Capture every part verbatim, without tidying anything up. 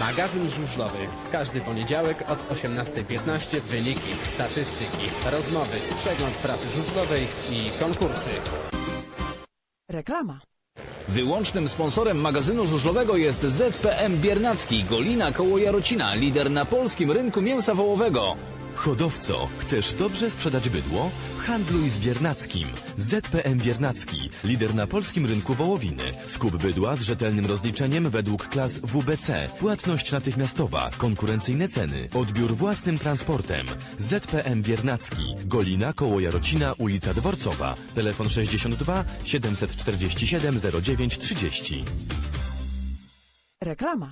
Magazyn żużlowy. Każdy poniedziałek od osiemnastej piętnaście wyniki, statystyki, rozmowy, przegląd prasy żużlowej i konkursy. Reklama. Wyłącznym sponsorem magazynu żużlowego jest Z P M Biernacki, Golina koło Jarocina, lider na polskim rynku mięsa wołowego. Hodowco, chcesz dobrze sprzedać bydło? Handluj z Biernackim. Z P M Biernacki, lider na polskim rynku wołowiny. Skup bydła z rzetelnym rozliczeniem według klas W B C. Płatność natychmiastowa, konkurencyjne ceny, odbiór własnym transportem. Z P M Biernacki, Golina koło Jarocina, ulica Dworcowa. Telefon sześćdziesiąt dwa siedemset czterdzieści siedem zero dziewięć trzydzieści. Reklama.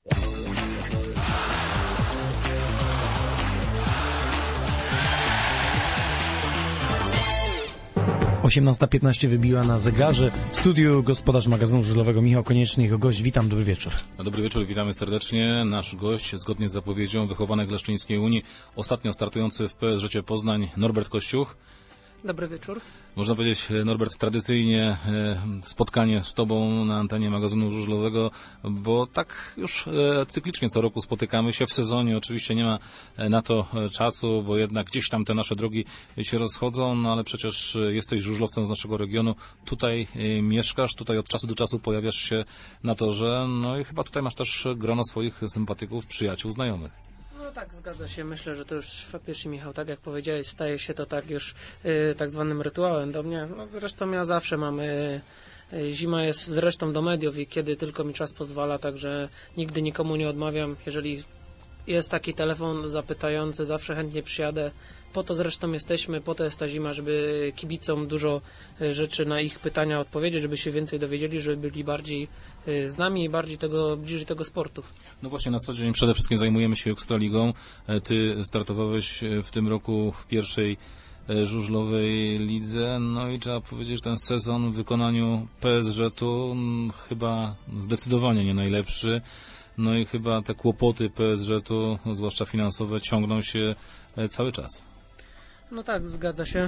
osiemnasta piętnaście wybiła na zegarze. W studiu gospodarz magazynu żużlowego Michał Konieczny, jego gość. Witam, dobry wieczór. Dobry wieczór, witamy serdecznie. Nasz gość, zgodnie z zapowiedzią, wychowanek Leszczyńskiej Unii, ostatnio startujący w P S Ż Poznań, Norbert Kościuch. Dobry wieczór. Można powiedzieć, Norbert, tradycyjnie spotkanie z Tobą na antenie magazynu żużlowego, bo tak już cyklicznie co roku spotykamy się w sezonie. Oczywiście nie ma na to czasu, bo jednak gdzieś tam te nasze drogi się rozchodzą, no ale przecież jesteś żużlowcem z naszego regionu, tutaj mieszkasz, tutaj od czasu do czasu pojawiasz się na torze, no i chyba tutaj masz też grono swoich sympatyków, przyjaciół, znajomych. No tak, zgadza się. Myślę, że to już faktycznie, Michał, tak jak powiedziałeś, staje się to tak już y, tak zwanym rytuałem do mnie. No zresztą ja zawsze mam... Y, y, zima jest zresztą do mediów i kiedy tylko mi czas pozwala, także nigdy nikomu nie odmawiam. Jeżeli jest taki telefon zapytający, zawsze chętnie przyjadę. Po to zresztą jesteśmy, po to jest ta zima, żeby kibicom dużo rzeczy na ich pytania odpowiedzieć, żeby się więcej dowiedzieli, żeby byli bardziej z nami i bardziej tego, bliżej tego sportu. No właśnie, na co dzień przede wszystkim zajmujemy się Ekstraliką. Ty startowałeś w tym roku w pierwszej żużlowej lidze, no i trzeba powiedzieć, że ten sezon w wykonaniu P S Ż-u chyba zdecydowanie nie najlepszy. No i chyba te kłopoty P S Ż-u, zwłaszcza finansowe, ciągną się cały czas. No tak, zgadza się.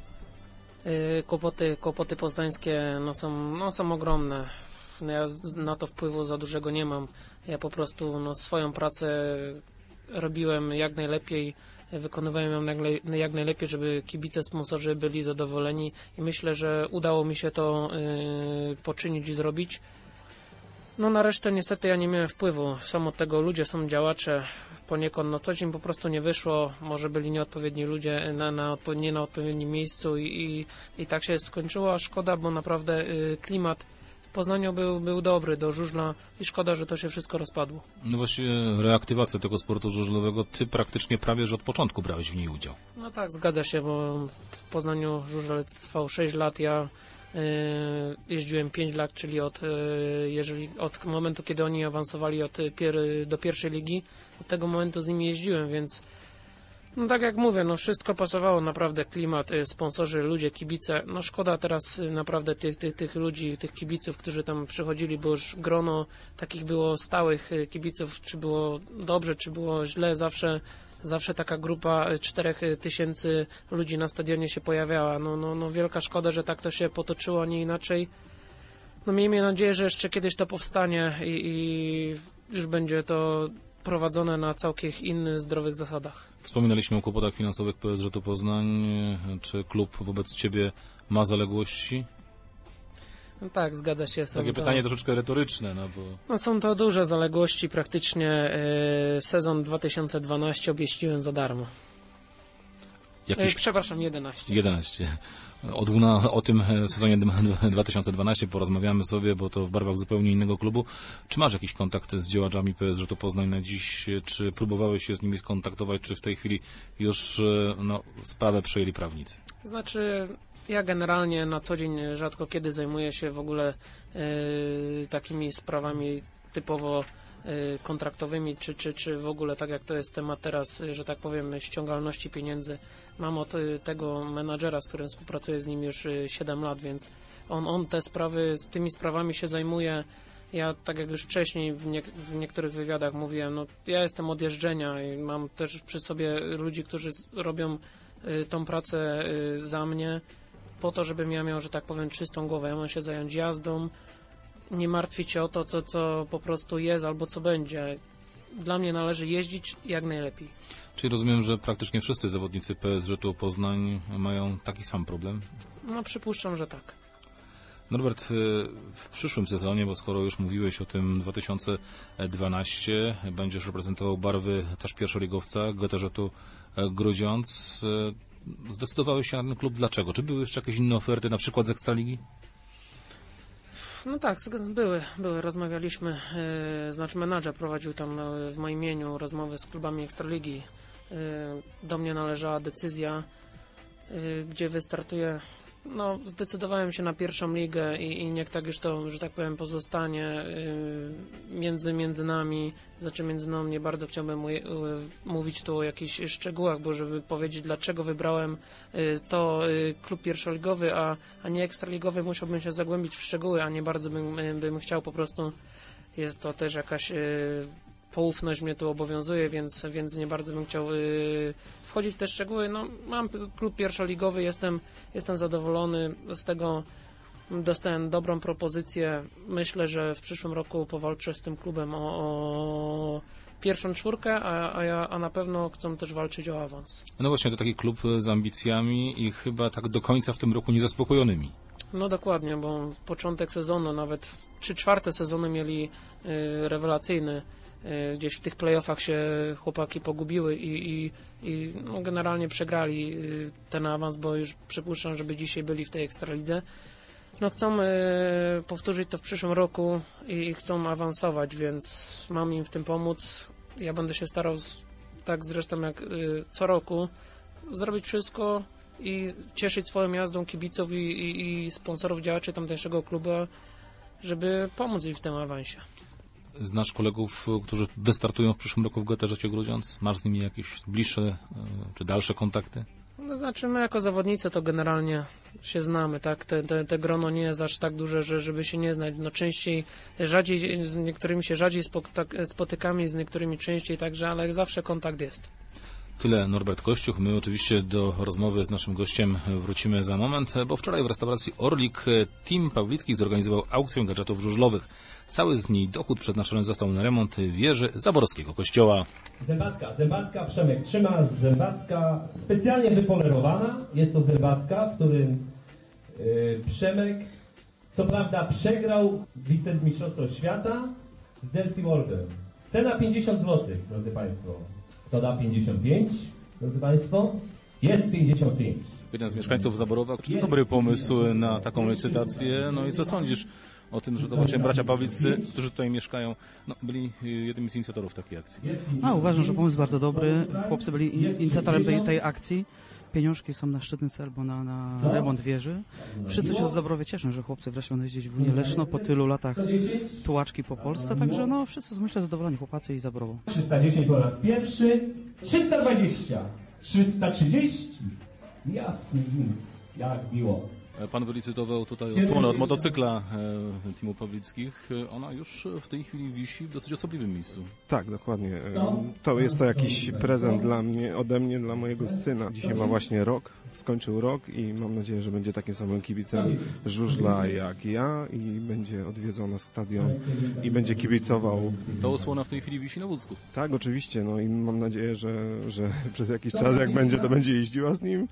Yy, kłopoty, kłopoty poznańskie no są, no są ogromne. No ja na to wpływu za dużego nie mam. Ja po prostu no, swoją pracę robiłem jak najlepiej, wykonywałem ją jak, jak najlepiej, żeby kibice, sponsorzy byli zadowoleni i myślę, że udało mi się to yy, poczynić i zrobić. No na resztę niestety ja nie miałem wpływu. Są od tego ludzie, są działacze. Poniekąd na co dzień po prostu nie wyszło. Może byli nieodpowiedni ludzie, na, na, nie na odpowiednim miejscu i, i, i tak się skończyło. A szkoda, bo naprawdę y, klimat w Poznaniu był, był dobry do żużla i szkoda, że to się wszystko rozpadło. No właściwie reaktywacja tego sportu żużlowego, ty praktycznie prawie, że od początku brałeś w niej udział. No tak, zgadza się, bo w Poznaniu żużel trwał sześć lat. Ja jeździłem pięć lat, czyli od, jeżeli, od momentu, kiedy oni awansowali od pier, do pierwszej ligi, od tego momentu z nimi jeździłem, więc no tak jak mówię, no wszystko pasowało, naprawdę klimat, sponsorzy, ludzie, kibice, no szkoda teraz naprawdę tych, tych, tych ludzi, tych kibiców, którzy tam przychodzili, bo już grono takich było stałych kibiców, czy było dobrze, czy było źle, zawsze Zawsze taka grupa czterech tysięcy ludzi na stadionie się pojawiała. No, no, no wielka szkoda, że tak to się potoczyło, a nie inaczej. No miejmy nadzieję, że jeszcze kiedyś to powstanie i, i już będzie to prowadzone na całkiem innych, zdrowych zasadach. Wspominaliśmy o kłopotach finansowych P S Ż Poznań. Czy klub wobec Ciebie ma zaległości? No tak, zgadza się. Takie to... pytanie troszeczkę retoryczne. No, bo... no są to duże zaległości. Praktycznie e, sezon dwa tysiące dwunasty objeździłem za darmo. Jakiś... E, przepraszam, jedenaście. jedenaście. O, dwuna... o tym sezonie dwa tysiące dwunastym porozmawiamy sobie, bo to w barwach zupełnie innego klubu. Czy masz jakiś kontakt z działaczami P S Ż Poznań na dziś? Czy próbowałeś się z nimi skontaktować? Czy w tej chwili już no, sprawę przejęli prawnicy? Znaczy... Ja generalnie na co dzień rzadko kiedy zajmuję się w ogóle y, takimi sprawami typowo y, kontraktowymi, czy, czy, czy w ogóle tak jak to jest temat teraz, że tak powiem, ściągalności pieniędzy. Mam od y, tego menadżera, z którym współpracuję z nim już y, siedem lat, więc on, on te sprawy, z tymi sprawami się zajmuje. Ja, tak jak już wcześniej w, nie, w niektórych wywiadach mówiłem, no ja jestem od jeżdżenia i mam też przy sobie ludzi, którzy robią y, tą pracę y, za mnie, po to, żebym ja miał, że tak powiem, czystą głowę. Ja mam się zająć jazdą, nie martwić się o to, co, co po prostu jest albo co będzie. dla mnie należy jeździć jak najlepiej. Czyli rozumiem, że praktycznie wszyscy zawodnicy P S Ż-u Poznań mają taki sam problem? No przypuszczam, że tak. Norbert, w przyszłym sezonie, bo skoro już mówiłeś o tym dwa tysiące dwunastym, będziesz reprezentował barwy też pierwszoligowca G T Ż-u Grudziądz. Zdecydowałeś się na ten klub dlaczego? Czy były jeszcze jakieś inne oferty, na przykład z Ekstraligi? No tak, były, były, rozmawialiśmy, yy, znaczy menadżer prowadził tam yy, w moim imieniu rozmowy z klubami Ekstraligi. Yy, do mnie należała decyzja, yy, gdzie wystartuję. No, zdecydowałem się na pierwszą ligę i, i niech tak już to, że tak powiem, pozostanie yy, między, między nami, znaczy między mną. Nie bardzo chciałbym yy, mówić tu o jakichś szczegółach, bo żeby powiedzieć, dlaczego wybrałem yy, to yy, klub pierwszoligowy, a, a nie ekstraligowy, musiałbym się zagłębić w szczegóły, a nie bardzo bym, yy, bym chciał po prostu. Jest to też jakaś yy, poufność mnie tu obowiązuje, więc, więc nie bardzo bym chciał yy, wchodzić w te szczegóły. No, mam klub pierwszoligowy, jestem, jestem zadowolony z tego, dostałem dobrą propozycję. Myślę, że w przyszłym roku powalczę z tym klubem o, o pierwszą czwórkę, a, a, ja, a na pewno chcą też walczyć o awans. No właśnie, to taki klub z ambicjami i chyba tak do końca w tym roku niezaspokojonymi. No dokładnie, bo początek sezonu, nawet trzy czwarte sezony mieli yy, rewelacyjny. Gdzieś w tych playoffach się chłopaki pogubiły i, i, i no generalnie przegrali ten awans, bo już przypuszczam, żeby dzisiaj byli w tej Ekstralidze. No chcą y, powtórzyć to w przyszłym roku i, i chcą awansować, więc mam im w tym pomóc. Ja będę się starał, tak zresztą jak y, co roku, zrobić wszystko i cieszyć swoją jazdą kibiców i, i, i sponsorów, działaczy tamtejszego klubu, żeby pomóc im w tym awansie. Znasz kolegów, którzy wystartują w przyszłym roku w G T Ż-cie Grudziądz? Masz z nimi jakieś bliższe czy dalsze kontakty? No znaczy my jako zawodnicy to generalnie się znamy, tak? Te, te, te grono nie jest aż tak duże, że, żeby się nie znać. No częściej, rzadziej, z niektórymi się rzadziej spotykamy, z niektórymi częściej, także, ale zawsze kontakt jest. Tyle Norbert Kościuch. My oczywiście do rozmowy z naszym gościem wrócimy za moment, bo wczoraj w restauracji Orlik Team Pawlickich zorganizował aukcję gadżetów żużlowych. Cały z niej dochód przeznaczony został na remont wieży Zaborskiego kościoła. Zębatka, zębatka, Przemek trzyma, zębatka specjalnie wypolerowana. Jest to zębatka, w którym yy, Przemek co prawda przegrał wicemistrzostwo świata z Delcy Worldem. Cena pięćdziesiąt złotych, drodzy Państwo. Kto da pięćdziesiąt pięć, drodzy Państwo? Jest pięćdziesiąt pięć. Jeden z mieszkańców Zaborowa, czy dobry pomysł na taką licytację? No i co sądzisz o tym, że to właśnie bracia Pawliccy, którzy tutaj mieszkają, no, byli jednymi z inicjatorów takiej akcji? A, uważam, że pomysł bardzo dobry. Chłopcy byli inicjatorem tej, tej akcji. Pieniążki są na szczytny cel, bo na, na remont wieży. Wszyscy się w Zaborowie cieszą, że chłopcy wreszcie będą jeździć w Unię Leszno po tylu latach tułaczki po Polsce, także no wszyscy myślę zadowoleni, chłopacy i Zaborowo. trzysta dziesięć po raz pierwszy, trzysta dwadzieścia, trzysta trzydzieści. Jasny gwint, jak miło. Pan wylicytował tutaj osłonę od motocykla e, Teamu Pawlickich. Ona już w tej chwili wisi w dosyć osobliwym miejscu. Tak, dokładnie. To jest to jakiś prezent dla mnie, ode mnie, dla mojego syna. Dzisiaj ma właśnie rok, skończył rok i mam nadzieję, że będzie takim samym kibicem żużla jak ja i będzie odwiedzał nasz stadion i będzie kibicował. Ta osłona w tej chwili wisi na wózku. Tak, oczywiście. No i mam nadzieję, że, że przez jakiś czas jak będzie, to będzie jeździła z nim,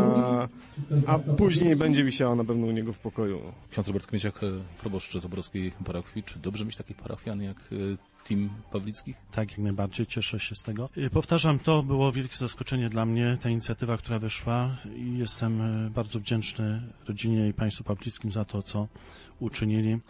a, a później będzie wisiała na pewno u niego w pokoju. Ksiądz Robert Kmieciak, proboszcz zaborowskiej parafii. Czy dobrze mieć takich parafian jak Team Pawlickich? Tak, jak najbardziej. Cieszę się z tego. Powtarzam, to było wielkie zaskoczenie dla mnie, ta inicjatywa, która wyszła i jestem bardzo wdzięczny rodzinie i państwu Pawlickim za to, co uczynili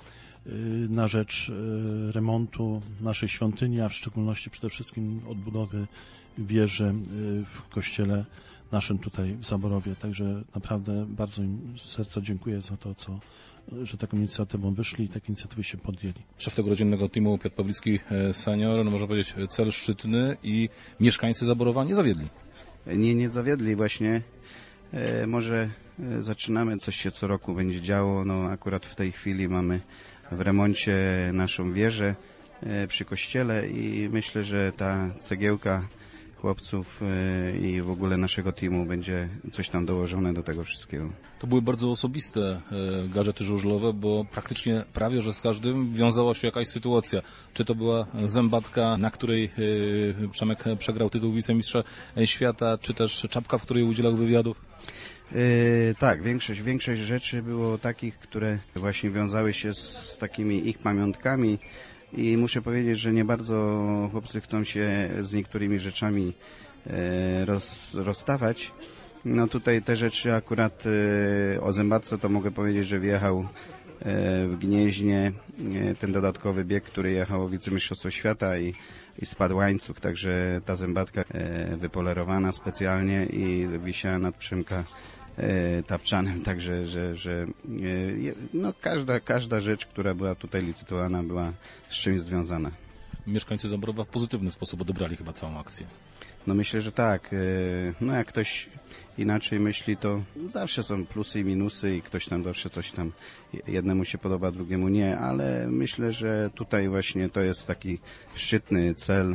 na rzecz remontu naszej świątyni, a w szczególności przede wszystkim odbudowy wieży w kościele naszym tutaj w Zaborowie. Także naprawdę bardzo im z serca dziękuję za to, co, że taką inicjatywą wyszli i takie inicjatywy się podjęli. Szef tego rodzinnego teamu Piotr Pawlicki senior, no można powiedzieć cel szczytny i mieszkańcy Zaborowa nie zawiedli. Nie, nie zawiedli właśnie. E, może e, zaczynamy, coś się co roku będzie działo. No akurat w tej chwili mamy w remoncie naszą wieżę e, przy kościele i myślę, że ta cegiełka chłopców y, i w ogóle naszego teamu będzie coś tam dołożone do tego wszystkiego. To były bardzo osobiste e, gadżety żużlowe, bo praktycznie prawie, że z każdym wiązała się jakaś sytuacja. Czy to była zębatka, na której e, Przemek przegrał tytuł wicemistrza świata, czy też czapka, w której udzielał wywiadów? Yy, tak, większość, większość rzeczy było takich, które właśnie wiązały się z takimi ich pamiątkami i muszę powiedzieć, że nie bardzo chłopcy chcą się z niektórymi rzeczami e, roz, rozstawać. No tutaj te rzeczy akurat e, o zębatce to mogę powiedzieć, że wjechał e, w Gnieźnie e, ten dodatkowy bieg, który jechał o wicemistrzostwo świata i, i spadł łańcuch, także ta zębatka e, wypolerowana specjalnie i wisiała nad Przemka e, tapczanem, także że, że e, no każda, każda rzecz, która była tutaj licytowana, była z czymś związana. Mieszkańcy Zabrowa w pozytywny sposób odebrali chyba całą akcję. No myślę, że tak. No jak ktoś inaczej myśli, to zawsze są plusy i minusy i ktoś tam zawsze coś tam, jednemu się podoba, drugiemu nie, ale myślę, że tutaj właśnie to jest taki szczytny cel,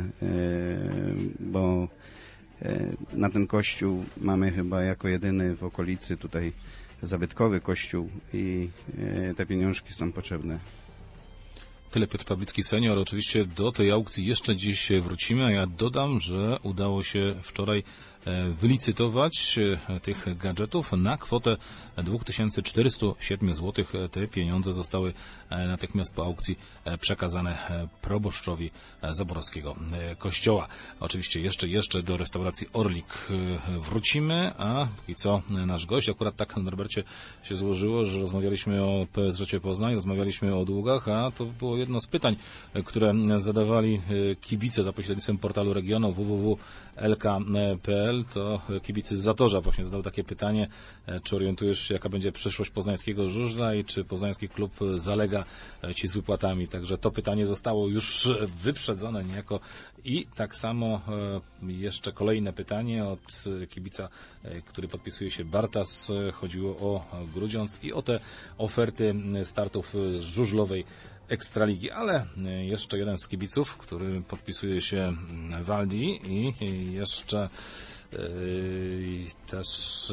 bo na ten kościół mamy chyba jako jedyny w okolicy tutaj zabytkowy kościół i te pieniążki są potrzebne. Tyle Piotr Pawlicki senior. Oczywiście do tej aukcji jeszcze dziś wrócimy, a ja dodam, że udało się wczoraj wylicytować tych gadżetów na kwotę dwa tysiące czterysta siedem złotych. Te pieniądze zostały natychmiast po aukcji przekazane proboszczowi zaborowskiego kościoła. Oczywiście jeszcze, jeszcze do restauracji Orlik wrócimy, a póki co nasz gość, akurat tak, Norbercie, się złożyło, że rozmawialiśmy o P S Ż Poznań, rozmawialiśmy o długach, a to było jedno z pytań, które zadawali kibice za pośrednictwem portalu Regionu w w w kropka l k kropka p l. To kibicy z Zatorza właśnie zadał takie pytanie, czy orientujesz się, jaka będzie przyszłość poznańskiego żużla i czy poznański klub zalega ci z wypłatami. Także to pytanie zostało już wyprzedzone niejako. I tak samo jeszcze kolejne pytanie od kibica, który podpisuje się Bartas. Chodziło o Grudziądz i o te oferty startów z żużlowej Ekstraligi, ale jeszcze jeden z kibiców, który podpisuje się Waldi i jeszcze yy, też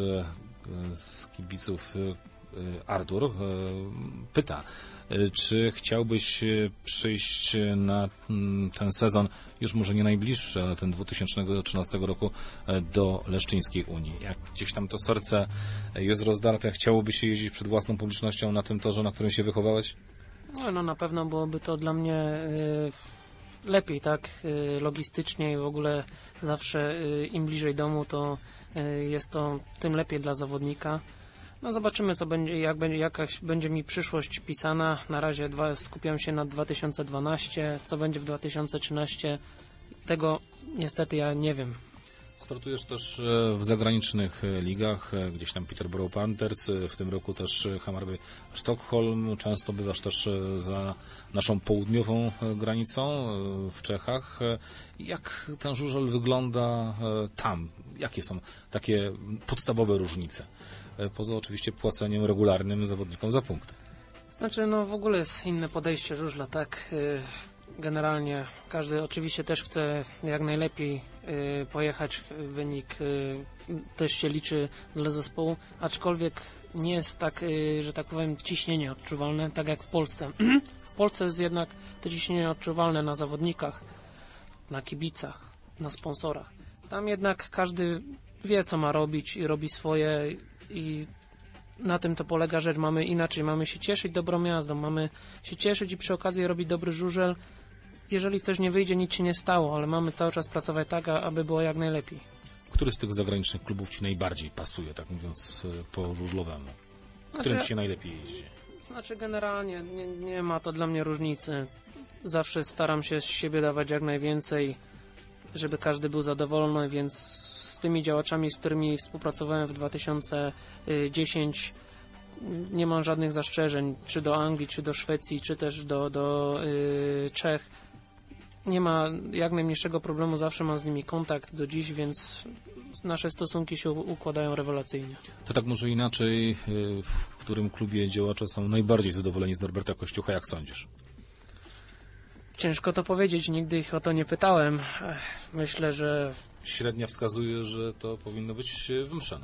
z kibiców Artur pyta, czy chciałbyś przyjść na ten sezon, już może nie najbliższy, ale ten dwa tysiące trzynastego roku do Leszczyńskiej Unii. Jak gdzieś tam to serce jest rozdarte, chciałoby się jeździć przed własną publicznością na tym torze, na którym się wychowałeś? No, no na pewno byłoby to dla mnie y, lepiej, tak, y, logistycznie i w ogóle zawsze y, im bliżej domu, to y, jest to tym lepiej dla zawodnika. No zobaczymy, co będzie, jak będzie, jakaś będzie mi przyszłość pisana. Na razie dwa, skupiam się na dwa tysiące dwunastym, co będzie w dwa tysiące trzynastym, tego niestety ja nie wiem. Startujesz też w zagranicznych ligach, gdzieś tam Peterborough Panthers, w tym roku też Hammarby Sztokholm. Często bywasz też za naszą południową granicą w Czechach. Jak ten żużel wygląda tam? Jakie są takie podstawowe różnice? Poza oczywiście płaceniem regularnym zawodnikom za punkty. Znaczy, no w ogóle jest inne podejście żużla, tak? Generalnie każdy oczywiście też chce jak najlepiej y, pojechać, wynik y, też się liczy dla zespołu, aczkolwiek nie jest tak, y, że tak powiem, ciśnienie odczuwalne, tak jak w Polsce. W Polsce jest jednak to ciśnienie odczuwalne na zawodnikach, na kibicach, na sponsorach. Tam jednak każdy wie, co ma robić i robi swoje i na tym to polega rzecz. Mamy inaczej, mamy się cieszyć dobrą jazdą, mamy się cieszyć i przy okazji robić dobry żużel. Jeżeli coś nie wyjdzie, nic się nie stało, ale mamy cały czas pracować tak, aby było jak najlepiej. Który z tych zagranicznych klubów Ci najbardziej pasuje, tak mówiąc po żużlowemu? W którym Znaczy, Ci się najlepiej jeździ? Znaczy generalnie nie, nie ma to dla mnie różnicy. Zawsze staram się z siebie dawać jak najwięcej, żeby każdy był zadowolony, więc z tymi działaczami, z którymi współpracowałem w dwa tysiące dziesiątym, nie mam żadnych zastrzeżeń, czy do Anglii, czy do Szwecji, czy też do, do yy, Czech. Nie ma jak najmniejszego problemu, zawsze mam z nimi kontakt do dziś, więc nasze stosunki się układają rewelacyjnie. To tak może inaczej, w którym klubie działacze są najbardziej zadowoleni z Norberta Kościucha, jak sądzisz? Ciężko to powiedzieć, nigdy ich o to nie pytałem. Myślę, że średnia wskazuje, że to powinno być wymszano.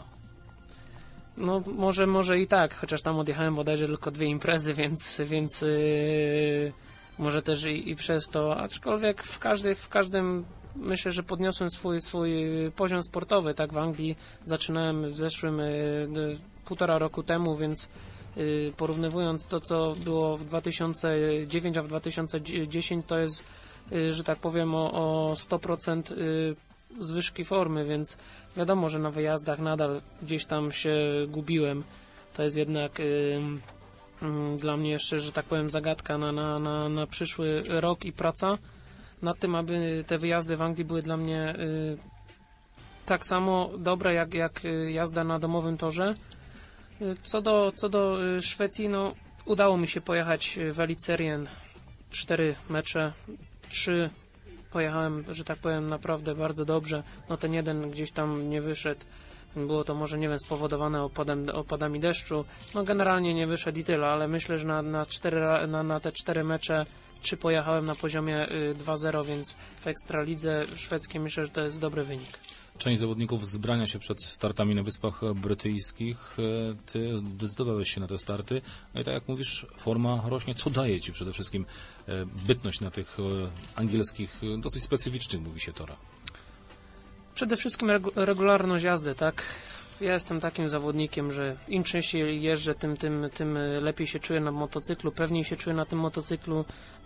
No może, może i tak, chociaż tam odjechałem bodajże tylko dwie imprezy, więc, więc yy, może też i, i przez to, aczkolwiek w, każdy, w każdym myślę, że podniosłem swój, swój poziom sportowy, tak w Anglii zaczynałem w zeszłym yy, półtora roku temu, więc yy, porównywując to, co było w dwa tysiące dziewiątym, a w dwa tysiące dziesiątym, to jest, yy, że tak powiem, o, o sto procent yy, zwyżki formy, więc wiadomo, że na wyjazdach nadal gdzieś tam się gubiłem. To jest jednak yy, yy, dla mnie jeszcze, że tak powiem, zagadka na, na, na, na przyszły rok i praca nad tym, aby te wyjazdy w Anglii były dla mnie yy, tak samo dobre, jak, jak jazda na domowym torze. Yy, co do, co do yy, Szwecji, no udało mi się pojechać w Elitserien cztery mecze, trzy pojechałem, że tak powiem, naprawdę bardzo dobrze. No ten jeden gdzieś tam nie wyszedł. Było to może, nie wiem, spowodowane opadem, opadami deszczu. No generalnie nie wyszedł i tyle, ale myślę, że na, na, cztery, na, na te cztery mecze trzy pojechałem na poziomie y, dwa zero, więc w Ekstralidze szwedzkiej myślę, że to jest dobry wynik. Część zawodników zbrania się przed startami na Wyspach Brytyjskich. Ty zdecydowałeś się na te starty. No i tak jak mówisz, forma rośnie. Co daje Ci przede wszystkim bytność na tych angielskich, dosyć specyficznych, mówi się, torach? Przede wszystkim regularność jazdy, tak? Ja jestem takim zawodnikiem, że im częściej jeżdżę, tym, tym, tym lepiej się czuję na motocyklu, pewniej się czuję na tym motocyklu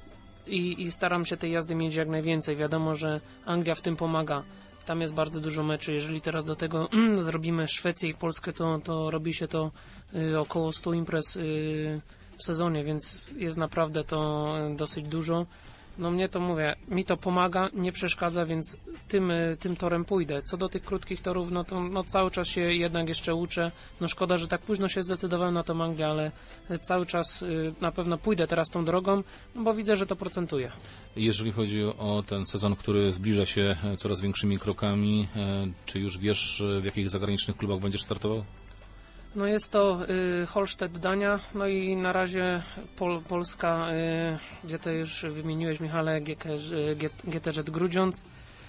i, i staram się tej jazdy mieć jak najwięcej. Wiadomo, że Anglia w tym pomaga. Tam jest bardzo dużo meczy. Jeżeli teraz do tego zrobimy Szwecję i Polskę, to, to robi się to y, około stu imprez y, w sezonie, więc jest naprawdę to dosyć dużo. No mnie to, mówię, mi to pomaga, nie przeszkadza, więc tym, tym torem pójdę. Co do tych krótkich torów, no to no cały czas się jednak jeszcze uczę. No szkoda, że tak późno się zdecydowałem na tą Anglię, ale cały czas y, na pewno pójdę teraz tą drogą, no bo widzę, że to procentuje. Jeżeli chodzi o ten sezon, który zbliża się coraz większymi krokami, czy już wiesz, w jakich zagranicznych klubach będziesz startował? No jest to y, Holstedt Dania, no i na razie Pol, Polska, y, gdzie to już wymieniłeś, Michale, G T Z Grudziądz.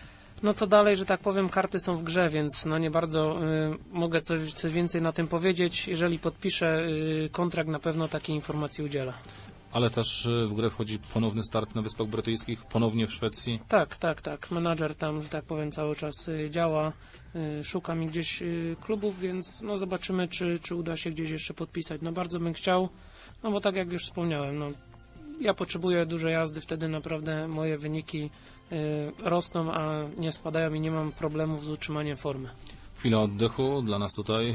No co dalej, że tak powiem, karty są w grze, więc no nie bardzo y, mogę coś, coś więcej na tym powiedzieć. Jeżeli podpiszę y, kontrakt, na pewno takiej informacji udzielę. Ale też w grę wchodzi ponowny start na Wyspach Brytyjskich, ponownie w Szwecji? Tak, tak, tak. Menadżer tam, że tak powiem, cały czas y, działa. Szuka mi gdzieś klubów, więc no zobaczymy, czy, czy uda się gdzieś jeszcze podpisać. No bardzo bym chciał, no bo tak jak już wspomniałem, no ja potrzebuję dużej jazdy, wtedy naprawdę moje wyniki y, rosną, a nie spadają i nie mam problemów z utrzymaniem formy. Chwila oddechu dla nas tutaj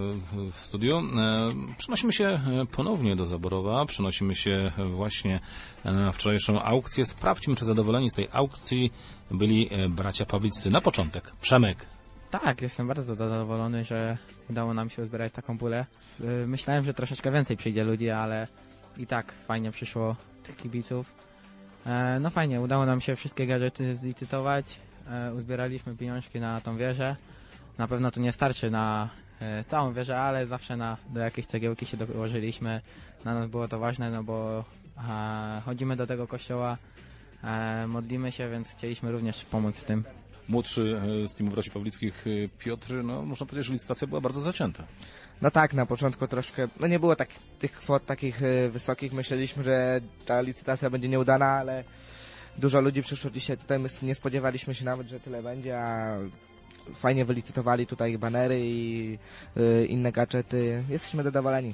w studiu. Przenosimy się ponownie do Zaborowa, przenosimy się właśnie na wczorajszą aukcję. Sprawdźmy, czy zadowoleni z tej aukcji byli bracia Pawliccy. Na początek, Przemek. Tak, jestem bardzo zadowolony, że udało nam się uzbierać taką pulę. Myślałem, że troszeczkę więcej przyjdzie ludzi, ale i tak fajnie przyszło tych kibiców. No fajnie, udało nam się wszystkie gadżety zlicytować. Uzbieraliśmy pieniążki na tą wieżę. Na pewno to nie starczy na całą wieżę, ale zawsze na, do jakiejś cegiełki się dołożyliśmy. Dla nas było to ważne, no bo chodzimy do tego kościoła, modlimy się, więc chcieliśmy również pomóc w tym. Młodszy z teamu braci Pawlickich Piotr, no można powiedzieć, że licytacja była bardzo zacięta. No tak, na początku troszkę, no nie było tak, tych kwot takich wysokich, myśleliśmy, że ta licytacja będzie nieudana, ale dużo ludzi przyszło dzisiaj tutaj, my nie spodziewaliśmy się nawet, że tyle będzie, a fajnie wylicytowali tutaj banery i y, inne gadżety, jesteśmy zadowoleni.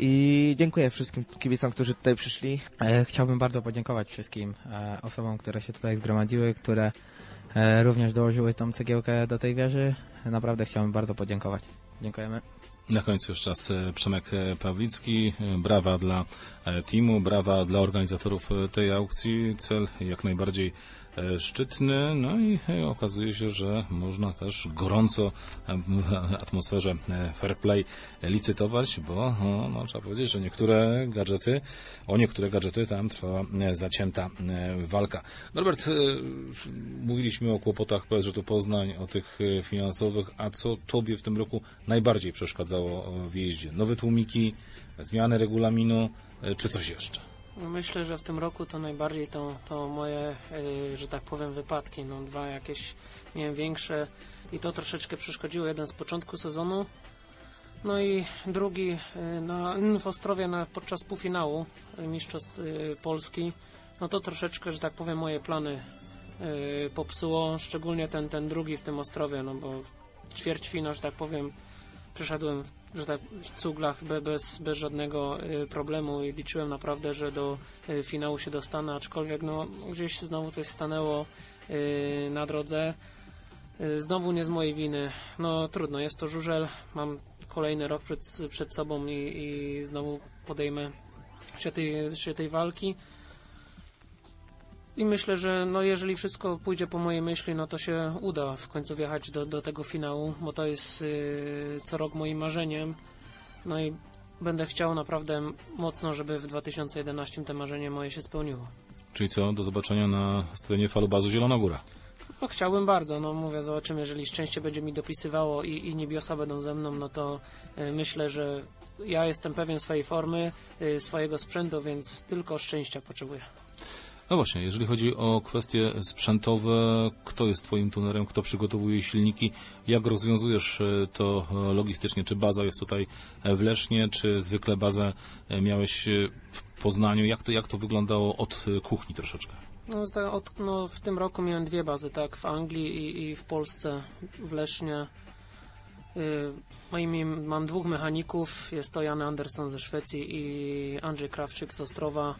I dziękuję wszystkim kibicom, którzy tutaj przyszli. Chciałbym bardzo podziękować wszystkim osobom, które się tutaj zgromadziły, które również dołożyły tą cegiełkę do tej wieży. Naprawdę chciałbym bardzo podziękować. Dziękujemy. Na końcu jeszcze raz Przemek Pawlicki. Brawa dla teamu, brawa dla organizatorów tej aukcji. Cel jak najbardziej szczytny, no i okazuje się, że można też gorąco w atmosferze fair play licytować, bo no, no, trzeba powiedzieć, że niektóre gadżety, o niektóre gadżety tam trwała zacięta walka. Norbert, mówiliśmy o kłopotach P S Z-u Poznań, o tych finansowych, a co Tobie w tym roku najbardziej przeszkadzało w jeździe? Nowe tłumiki, zmiany regulaminu, czy coś jeszcze? Myślę, że w tym roku to najbardziej to, to moje, yy, że tak powiem, wypadki. No, dwa jakieś miałem większe i to troszeczkę przeszkodziło. Jeden z początku sezonu, no i drugi yy, na, w Ostrowie na, podczas półfinału yy, Mistrzostw yy, Polski. No to troszeczkę, że tak powiem, moje plany yy, popsuło, szczególnie ten, ten drugi w tym Ostrowie, no bo ćwierćfinał, że tak powiem, przeszedłem że tak, w cuglach bez, bez żadnego y, problemu i liczyłem naprawdę, że do y, finału się dostanę, aczkolwiek no, gdzieś znowu coś stanęło y, na drodze. Y, znowu nie z mojej winy. No trudno, jest to żużel, mam kolejny rok przed, przed sobą i, i znowu podejmę się tej, się tej walki. I myślę, że no jeżeli wszystko pójdzie po mojej myśli, no to się uda w końcu wjechać do, do tego finału, bo to jest yy, co rok moim marzeniem. No i będę chciał naprawdę mocno, żeby w dwa tysiące jedenastym te marzenie moje się spełniło. Czyli co, do zobaczenia na stadionie Falubazu Zielona Góra? No chciałbym bardzo, no mówię, zobaczymy, jeżeli szczęście będzie mi dopisywało i, i niebiosa będą ze mną, no to yy, myślę, że ja jestem pewien swojej formy, yy, swojego sprzętu, więc tylko szczęścia potrzebuję. No właśnie, jeżeli chodzi o kwestie sprzętowe, kto jest twoim tunerem, kto przygotowuje silniki, jak rozwiązujesz to logistycznie? Czy baza jest tutaj w Lesznie, czy zwykle bazę miałeś w Poznaniu? Jak to, jak to wyglądało od kuchni troszeczkę? No, od, no, w tym roku miałem dwie bazy, tak, w Anglii i, i w Polsce, w Lesznie. Yy, moimi, mam dwóch mechaników, jest to Jan Andersson ze Szwecji i Andrzej Krawczyk z Ostrowa.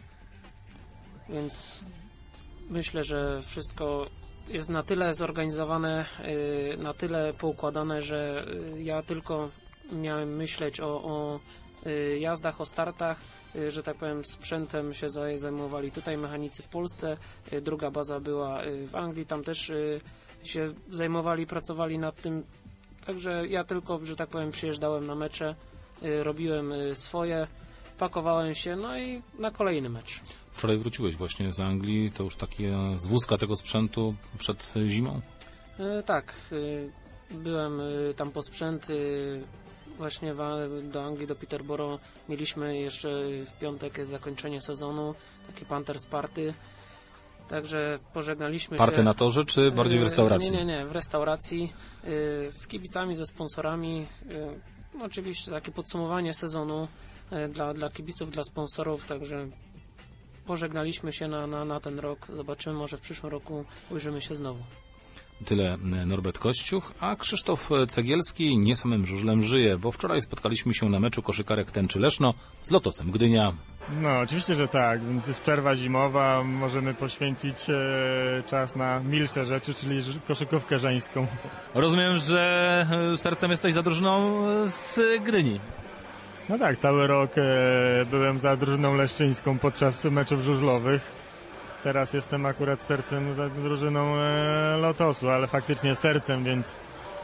Więc myślę, że wszystko jest na tyle zorganizowane, na tyle poukładane, że ja tylko miałem myśleć o, o jazdach, o startach, że tak powiem sprzętem się zajmowali tutaj mechanicy w Polsce, druga baza była w Anglii, tam też się zajmowali, pracowali nad tym, także ja tylko, że tak powiem, przyjeżdżałem na mecze, robiłem swoje, pakowałem się, no i na kolejny mecz. Wczoraj wróciłeś właśnie z Anglii, to już takie z wózka tego sprzętu przed zimą? E, tak, e, byłem e, tam po sprzęt, e, właśnie w, do Anglii, do Peterborough. Mieliśmy jeszcze w piątek zakończenie sezonu, takie Panthers Party, także pożegnaliśmy Party się. Party na torze, czy bardziej w restauracji? E, nie, nie, nie, w restauracji, e, z kibicami, ze sponsorami, e, no, oczywiście takie podsumowanie sezonu e, dla, dla kibiców, dla sponsorów, także pożegnaliśmy się na, na, na ten rok. Zobaczymy, może w przyszłym roku ujrzymy się znowu. Tyle Norbert Kościuch, a Krzysztof Cegielski nie samym żużlem żyje, bo wczoraj spotkaliśmy się na meczu koszykarek Tęczy Leszno z Lotosem Gdynia. No, oczywiście, że tak, więc jest przerwa zimowa, możemy poświęcić e, czas na milsze rzeczy, czyli koszykówkę żeńską. Rozumiem, że sercem jesteś za drużyną z Gdyni. No tak, cały rok e, byłem za drużyną leszczyńską podczas meczów żużlowych. Teraz jestem akurat sercem za drużyną e, Lotosu, ale faktycznie sercem, więc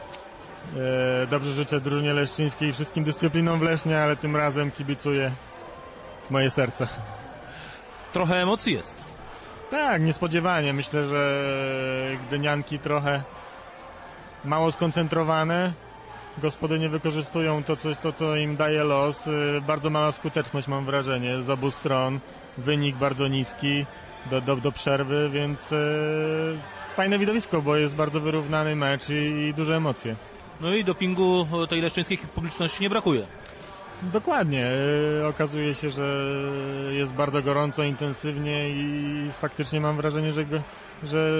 e, dobrze życzę drużynie leszczyńskiej i wszystkim dyscyplinom w Lesznie, ale tym razem kibicuję moje serce. Trochę emocji jest. Tak, niespodziewanie. Myślę, że gdynianki trochę mało skoncentrowane. Gospodynie wykorzystują to co, to, co im daje los. Bardzo mała skuteczność, mam wrażenie, z obu stron. Wynik bardzo niski do, do, do przerwy, więc e, fajne widowisko, bo jest bardzo wyrównany mecz i, i duże emocje. No i dopingu tej leszczyńskiej publiczności nie brakuje. Dokładnie. E, okazuje się, że jest bardzo gorąco, intensywnie i faktycznie mam wrażenie, że, że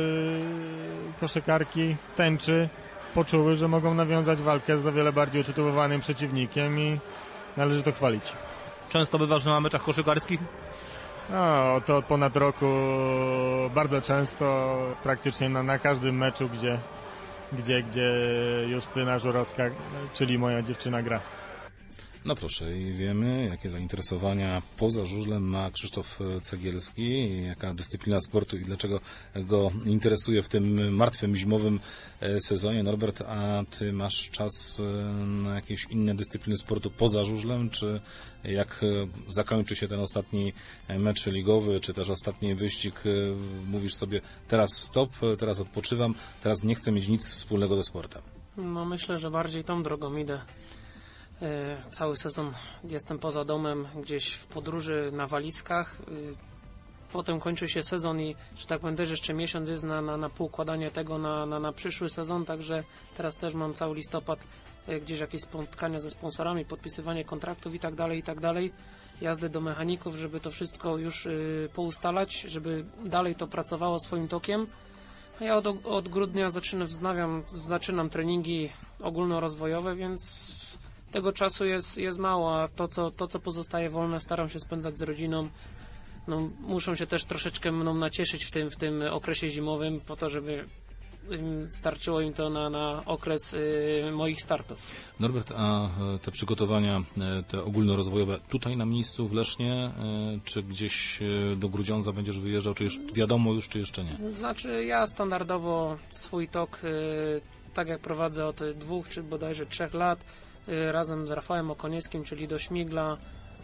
koszykarki Tęczy poczuły, że mogą nawiązać walkę z o wiele bardziej utytułowanym przeciwnikiem i należy to chwalić. Często bywasz na meczach koszykarskich? No, to od ponad roku bardzo często, praktycznie na, na każdym meczu, gdzie, gdzie, gdzie Justyna Żurowska, czyli moja dziewczyna, gra. No proszę, i wiemy, jakie zainteresowania poza żużlem ma Krzysztof Cegielski, jaka dyscyplina sportu i dlaczego go interesuje w tym martwym zimowym sezonie. Norbert, a ty masz czas na jakieś inne dyscypliny sportu poza żużlem, czy jak zakończy się ten ostatni mecz ligowy, czy też ostatni wyścig, mówisz sobie teraz stop, teraz odpoczywam, teraz nie chcę mieć nic wspólnego ze sportem? No myślę, że bardziej tą drogą idę. E, cały sezon jestem poza domem, gdzieś w podróży na walizkach. E, potem kończy się sezon i, że tak powiem, też jeszcze miesiąc jest na, na, na poukładanie tego na, na, na przyszły sezon, także teraz też mam cały listopad, e, gdzieś jakieś spotkania ze sponsorami, podpisywanie kontraktów i tak dalej, i tak dalej. Jazdy do mechaników, żeby to wszystko już y, poustalać, żeby dalej to pracowało swoim tokiem. A ja od, od grudnia zaczynam, wznawiam, zaczynam treningi ogólnorozwojowe, więc tego czasu jest, jest mało, a to co, to, co pozostaje wolne, staram się spędzać z rodziną. No, muszą się też troszeczkę mną nacieszyć w tym, w tym okresie zimowym, po to, żeby starczyło im to na, na okres y, moich startów. Norbert, a te przygotowania, te ogólnorozwojowe tutaj na miejscu w Lesznie, czy gdzieś do Grudziądza będziesz wyjeżdżał, czy już wiadomo już, czy jeszcze nie? Znaczy ja standardowo swój tok, y, tak jak prowadzę od dwóch, czy bodajże trzech lat, y, razem z Rafałem Okonieckim, czyli do Śmigla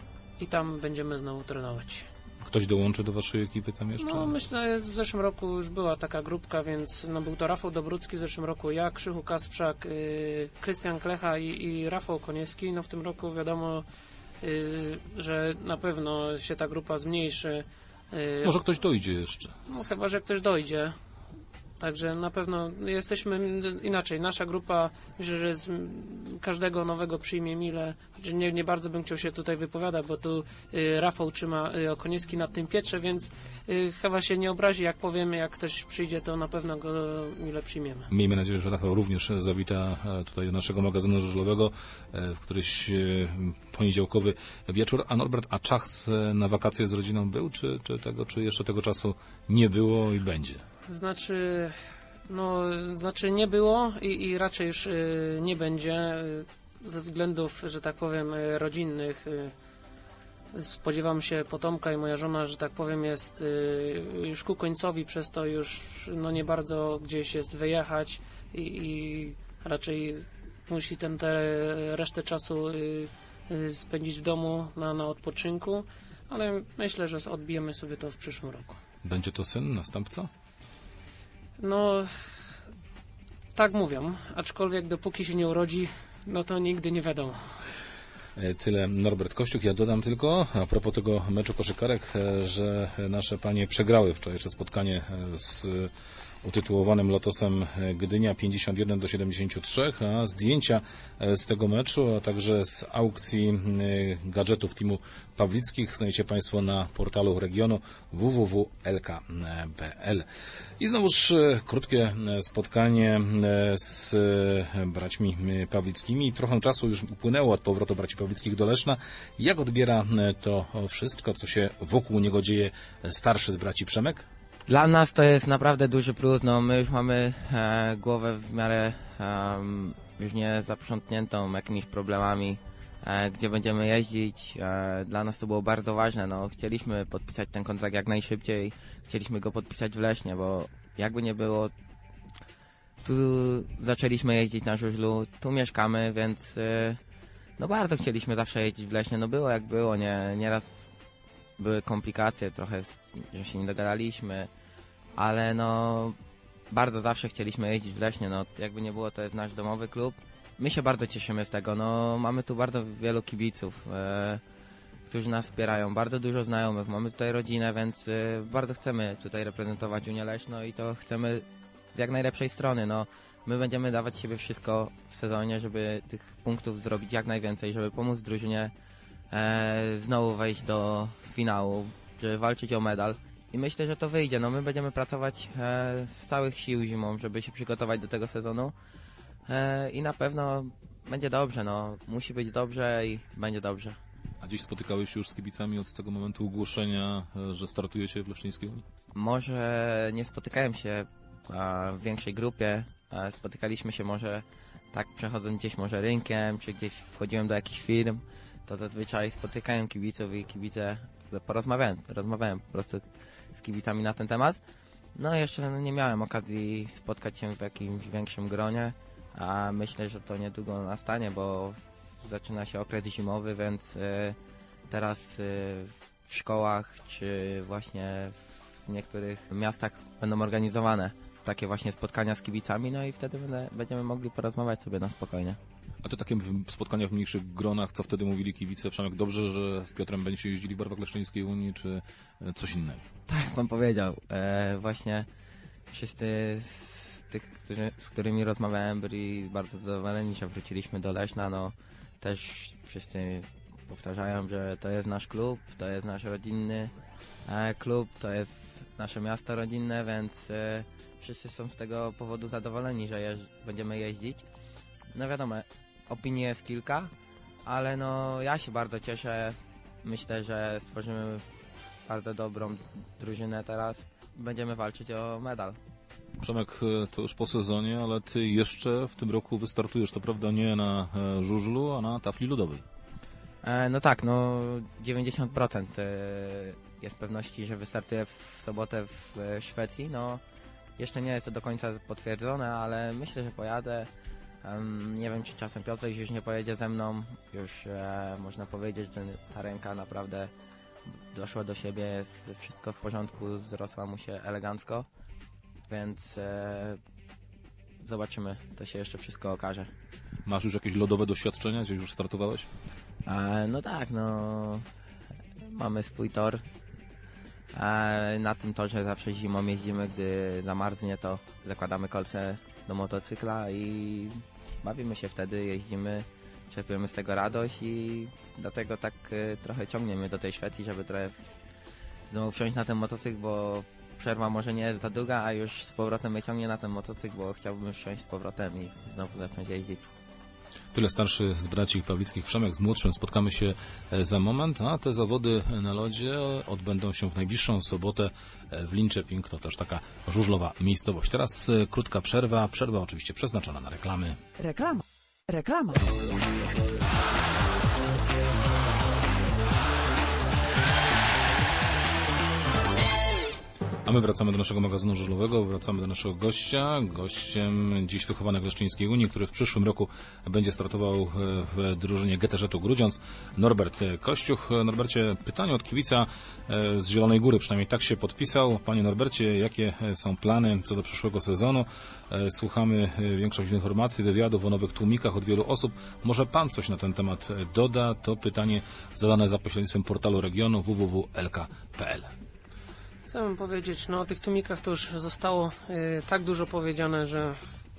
i tam będziemy znowu trenować. Ktoś dołączy do waszej ekipy tam jeszcze? No myślę, w zeszłym roku już była taka grupka, więc no, był to Rafał Dobrucki w zeszłym roku, ja, Krzychu Kasprzak, yy, Krystian Klecha i, i Rafał Koniecki. No w tym roku wiadomo, yy, że na pewno się ta grupa zmniejszy. Yy, Może ktoś dojdzie jeszcze. No chyba, że ktoś dojdzie. Także na pewno jesteśmy inaczej. Nasza grupa, myślę, że z każdego nowego przyjmie mile. Nie, nie bardzo bym chciał się tutaj wypowiadać, bo tu y, Rafał trzyma y, Okoniecki nad tym piecze, więc y, chyba się nie obrazi, jak powiem, jak ktoś przyjdzie, to na pewno go mile przyjmiemy. Miejmy nadzieję, że Rafał również zawita tutaj do naszego magazynu żużlowego w któryś poniedziałkowy wieczór. A Norbert, a czas na wakacje z rodziną był, czy, czy, tego, czy jeszcze tego czasu nie było i będzie? Znaczy, no, znaczy nie było i, i raczej już y, nie będzie y, ze względów, że tak powiem, y, rodzinnych. Y, spodziewam się potomka i moja żona, że tak powiem, jest y, już ku końcowi, przez to już no, nie bardzo gdzieś jest wyjechać i, i raczej musi ten tę resztę czasu y, y, spędzić w domu na, na odpoczynku, ale myślę, że odbijemy sobie to w przyszłym roku. Będzie to syn, następca? No, tak mówią, aczkolwiek dopóki się nie urodzi, no to nigdy nie wiadomo. Tyle Norbert Kościuk. Ja dodam tylko, a propos tego meczu koszykarek, że nasze panie przegrały wczorajsze spotkanie z utytułowanym Lotosem Gdynia pięćdziesiąt jeden do siedemdziesięciu trzech, a zdjęcia z tego meczu, a także z aukcji gadżetów teamu Pawlickich znajdziecie Państwo na portalu regionu w w w kropka l k kropka p l. I znowuż krótkie spotkanie z braćmi Pawlickimi. Trochę czasu już upłynęło od powrotu braci Pawlickich do Leszna. Jak odbiera to wszystko, co się wokół niego dzieje, starszy z braci Przemek? Dla nas to jest naprawdę duży plus, no my już mamy e, głowę w miarę e, już nie zaprzątniętą jakimiś problemami, e, gdzie będziemy jeździć. E, dla nas to było bardzo ważne, no chcieliśmy podpisać ten kontrakt jak najszybciej, chcieliśmy go podpisać w Lesznie, bo jakby nie było, tu zaczęliśmy jeździć na żużlu, tu mieszkamy, więc e, no bardzo chcieliśmy zawsze jeździć w Lesznie, no było jak było, nie, nieraz były komplikacje, trochę, że się nie dogadaliśmy, ale no bardzo zawsze chcieliśmy jeździć w Lesznie, no jakby nie było, to jest nasz domowy klub. My się bardzo cieszymy z tego, no mamy tu bardzo wielu kibiców, e, którzy nas wspierają, bardzo dużo znajomych, mamy tutaj rodzinę, więc e, bardzo chcemy tutaj reprezentować Unię Leszno i to chcemy z jak najlepszej strony, no my będziemy dawać siebie wszystko w sezonie, żeby tych punktów zrobić jak najwięcej, żeby pomóc drużynie e, znowu wejść do finału, żeby walczyć o medal. I myślę, że to wyjdzie. No my będziemy pracować e, z całych sił zimą, żeby się przygotować do tego sezonu e, i na pewno będzie dobrze. No musi być dobrze i będzie dobrze. A dziś spotykałeś się już z kibicami od tego momentu ogłoszenia, że startujecie w Leszczyńskiej Unii? Może nie spotykałem się a, w większej grupie. A, spotykaliśmy się może tak przechodząc gdzieś może rynkiem, czy gdzieś wchodziłem do jakichś firm. To zazwyczaj spotykałem kibiców i kibice, porozmawiałem, rozmawiałem po prostu z kibicami na ten temat. No jeszcze no, nie miałem okazji spotkać się w jakimś większym gronie, a myślę, że to niedługo nastanie, bo zaczyna się okres zimowy, więc y, teraz y, w szkołach czy właśnie w niektórych miastach będą organizowane takie właśnie spotkania z kibicami, no i wtedy będę, będziemy mogli porozmawiać sobie na spokojnie. A to takie spotkania w mniejszych gronach, co wtedy mówili kibice? Przemek, dobrze, że z Piotrem będziecie jeździli w barwach Leszczyńskiej Unii, czy coś innego? Tak, pan powiedział. E, właśnie wszyscy z tych, którzy, z którymi rozmawiałem, byli bardzo zadowoleni, że wróciliśmy do Leszna. No, też wszyscy powtarzają, że to jest nasz klub, to jest nasz rodzinny e, klub, to jest nasze miasto rodzinne, więc e, wszyscy są z tego powodu zadowoleni, że jeż będziemy jeździć. No wiadomo, opinii jest kilka, ale no ja się bardzo cieszę. Myślę, że stworzymy bardzo dobrą drużynę teraz. Będziemy walczyć o medal. Przemek, to już po sezonie, ale ty jeszcze w tym roku wystartujesz, co prawda nie na żużlu, a na tafli ludowej. E, no tak, no dziewięćdziesiąt procent jest pewności, że wystartuję w sobotę w Szwecji. No jeszcze nie jest to do końca potwierdzone, ale myślę, że pojadę. Um, nie wiem, czy czasem Piotrek już nie pojedzie ze mną. Już e, można powiedzieć, że ta ręka naprawdę doszła do siebie, jest wszystko w porządku, zrosła mu się elegancko, więc e, zobaczymy, to się jeszcze wszystko okaże. Masz już jakieś lodowe doświadczenia, gdzie już startowałeś? E, no tak, no mamy swój tor. E, na tym torze zawsze zimą jeździmy, gdy zamarznie, to zakładamy kolce do motocykla i bawimy się wtedy, jeździmy, czerpiemy z tego radość i dlatego tak y, trochę ciągnie mnie do tej Szwecji, żeby trochę znowu wsiąść na ten motocykl, bo przerwa może nie jest za długa, a już z powrotem mnie ciągnie na ten motocykl, bo chciałbym wsiąść z powrotem i znowu zacząć jeździć. Tyle starszy z braci Pawlickich. Przemek z młodszym spotkamy się za moment, a te zawody na lodzie odbędą się w najbliższą sobotę w Linköping. To też taka żużlowa miejscowość. Teraz krótka przerwa, przerwa oczywiście przeznaczona na reklamy. Reklama, reklama. A my wracamy do naszego magazynu żużlowego, wracamy do naszego gościa. Gościem dziś wychowanek Leszczyńskiej Unii, który w przyszłym roku będzie startował w drużynie G T Ż-u Grudziądz, Norbert Kościuch. Norbercie, pytanie od kibica z Zielonej Góry, przynajmniej tak się podpisał. Panie Norbercie, jakie są plany co do przyszłego sezonu? Słuchamy większość informacji, wywiadów o nowych tłumikach od wielu osób. Może pan coś na ten temat doda? To pytanie zadane za pośrednictwem portalu regionu w w w kropka l k kropka p l. Co bym powiedzieć, no o tych tłumikach to już zostało y, tak dużo powiedziane, że,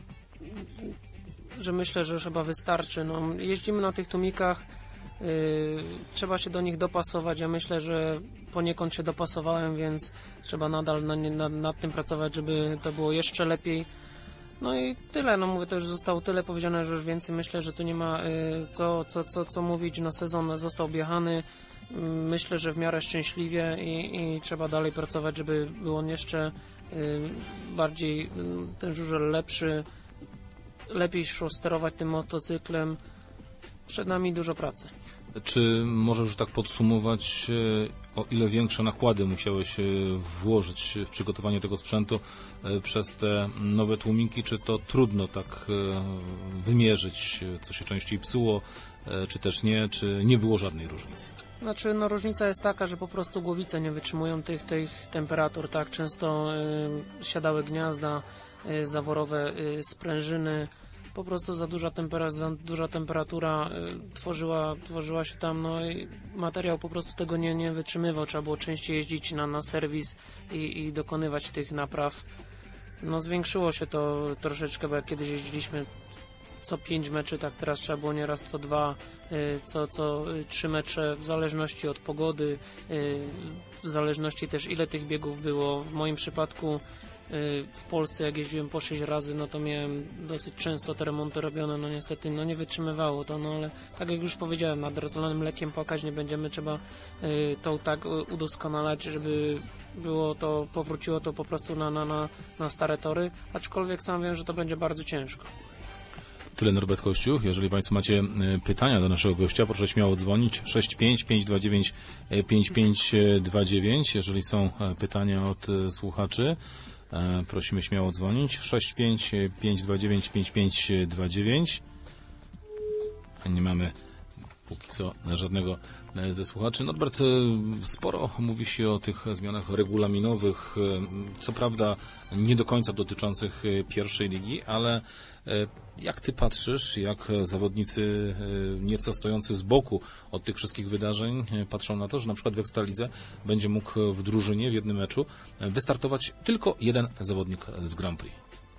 że myślę, że już chyba wystarczy. No, jeździmy na tych tłumikach, y, trzeba się do nich dopasować. Ja myślę, że poniekąd się dopasowałem, więc trzeba nadal na, na, nad tym pracować, żeby to było jeszcze lepiej. No i tyle, no mówię, to już zostało tyle powiedziane, że już więcej myślę, że tu nie ma y, co, co, co, co mówić. No sezon został objechany. Myślę, że w miarę szczęśliwie i, i trzeba dalej pracować, żeby był on jeszcze y, bardziej y, ten żużel lepszy, lepiej szło sterować tym motocyklem. Przed nami dużo pracy. Czy możesz już tak podsumować, o ile większe nakłady musiałeś włożyć w przygotowanie tego sprzętu przez te nowe tłumiki? Czy to trudno tak wymierzyć, co się częściej psuło, czy też nie? Czy nie było żadnej różnicy? Znaczy, no różnica jest taka, że po prostu głowice nie wytrzymują tych, tych temperatur, tak? Często y, siadały gniazda y, zaworowe, y, sprężyny. Po prostu za duża, tempera za duża temperatura y, tworzyła, tworzyła się tam, no i materiał po prostu tego nie, nie wytrzymywał. Trzeba było częściej jeździć na, na serwis i, i dokonywać tych napraw. No zwiększyło się to troszeczkę, bo jak kiedyś jeździliśmy co pięć meczy, tak teraz trzeba było nieraz co dwa, y, co, co trzy mecze, w zależności od pogody, y, w zależności też ile tych biegów było. W moim przypadku w Polsce, jak jeździłem po sześć razy, no to miałem dosyć często te remonty robione, no niestety no nie wytrzymywało to, no ale tak jak już powiedziałem, nad rozlanym lekiem płakać nie będziemy, trzeba y, to tak udoskonalać, żeby było to, powróciło to po prostu na, na, na, na stare tory, aczkolwiek sam wiem, że to będzie bardzo ciężko. Tyle Norbert Kościuch. Jeżeli Państwo macie pytania do naszego gościa, proszę śmiało dzwonić sześć pięć pięć dwa dziewięć pięć pięć dwa dziewięć. Jeżeli są pytania od słuchaczy, prosimy śmiało dzwonić sześć pięć pięć dwa dziewięć pięć pięć dwa dziewięć. Nie mamy Póki co żadnego ze słuchaczy. Norbert, sporo mówi się o tych zmianach regulaminowych, co prawda nie do końca dotyczących pierwszej ligi, ale jak ty patrzysz, jak zawodnicy nieco stojący z boku od tych wszystkich wydarzeń patrzą na to, że na przykład w Ekstralidze będzie mógł w drużynie w jednym meczu wystartować tylko jeden zawodnik z Grand Prix?